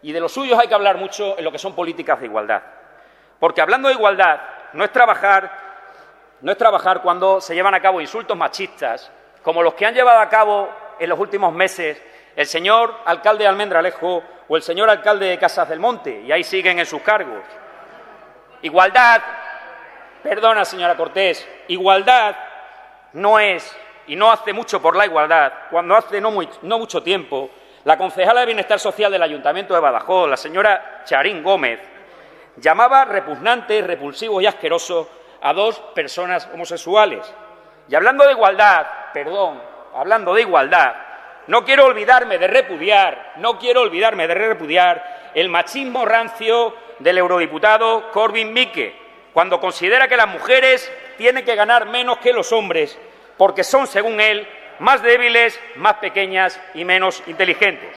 Y de los suyos hay que hablar mucho en lo que son políticas de igualdad. Porque hablando de igualdad no es trabajar cuando se llevan a cabo insultos machistas, como los que han llevado a cabo en los últimos meses el señor alcalde de Almendralejo o el señor alcalde de Casas del Monte, y ahí siguen en sus cargos. Igualdad, perdona señora Cortés, igualdad no es y no hace mucho por la igualdad, cuando hace no mucho tiempo la concejala de Bienestar Social del Ayuntamiento de Badajoz, la señora Charín Gómez, llamaba repugnante, repulsivo y asqueroso a dos personas homosexuales. Y hablando de igualdad, hablando de igualdad, no quiero olvidarme de repudiar el machismo rancio del eurodiputado Korwin Mikke, cuando considera que las mujeres tienen que ganar menos que los hombres porque son, según él, más débiles, más pequeñas y menos inteligentes.